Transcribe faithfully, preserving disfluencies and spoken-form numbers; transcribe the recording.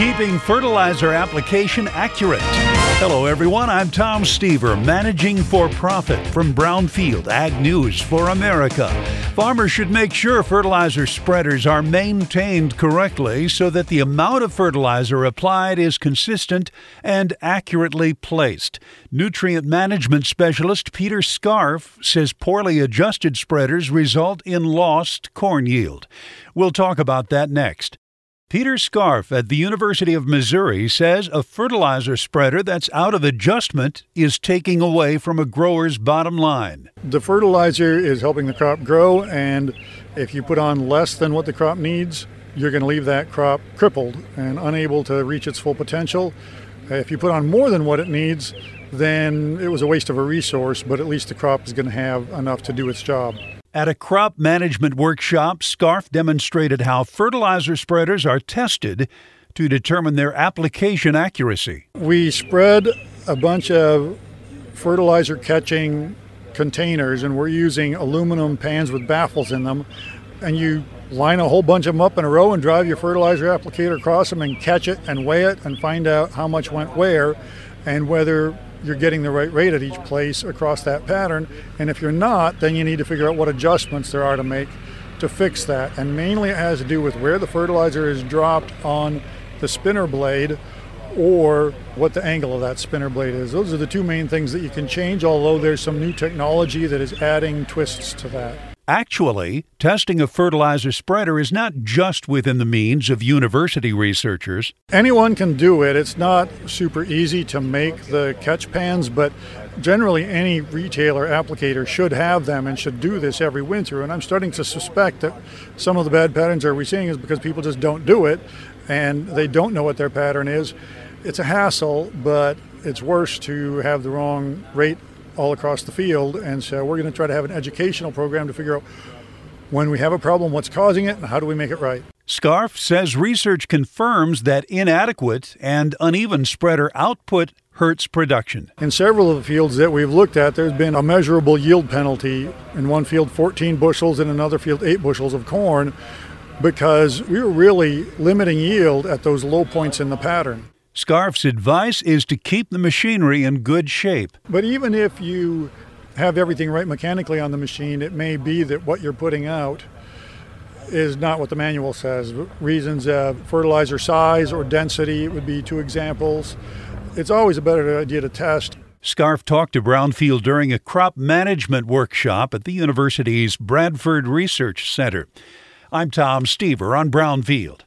keeping fertilizer application accurate. Hello everyone, I'm Tom Stever, managing for profit from Brownfield Ag News for America. Farmers should make sure fertilizer spreaders are maintained correctly so that the amount of fertilizer applied is consistent and accurately placed. Nutrient management specialist Peter Scarf says poorly adjusted spreaders result in lost corn yield. We'll talk about that next. Peter Scarf at the University of Missouri says a fertilizer spreader that's out of adjustment is taking away from a grower's bottom line. The fertilizer is helping the crop grow, and if you put on less than what the crop needs, you're going to leave that crop crippled and unable to reach its full potential. If you put on more than what it needs, then it was a waste of a resource, but at least the crop is going to have enough to do its job. At a crop management workshop, Scarf demonstrated how fertilizer spreaders are tested to determine their application accuracy. We spread a bunch of fertilizer catching containers, and we're using aluminum pans with baffles in them, and you line a whole bunch of them up in a row and drive your fertilizer applicator across them and catch it and weigh it and find out how much went where and whether you're getting the right rate at each place across that pattern. And if you're not, then you need to figure out what adjustments there are to make to fix that. And mainly it has to do with where the fertilizer is dropped on the spinner blade or what the angle of that spinner blade is. Those are the two main things that you can change, although there's some new technology that is adding twists to that. Actually, testing a fertilizer spreader is not just within the means of university researchers. Anyone can do it. It's not super easy to make the catch pans, but generally any retailer applicator should have them and should do this every winter. And I'm starting to suspect that some of the bad patterns that we're seeing is because people just don't do it and they don't know what their pattern is. It's a hassle, but it's worse to have the wrong rate all across the field, and so we're going to try to have an educational program to figure out when we have a problem, what's causing it, and how do we make it right. Scarf says research confirms that inadequate and uneven spreader output hurts production. In several of the fields that we've looked at, there's been a measurable yield penalty. In one field, fourteen bushels, in another field, eight bushels of corn, because we were really limiting yield at those low points in the pattern. Scarf's advice is to keep the machinery in good shape. But even if you have everything right mechanically on the machine, it may be that what you're putting out is not what the manual says. Reasons of fertilizer size or density would be two examples. It's always a better idea to test. Scarf talked to Brownfield during a crop management workshop at the university's Bradford Research Center. I'm Tom Stever on Brownfield.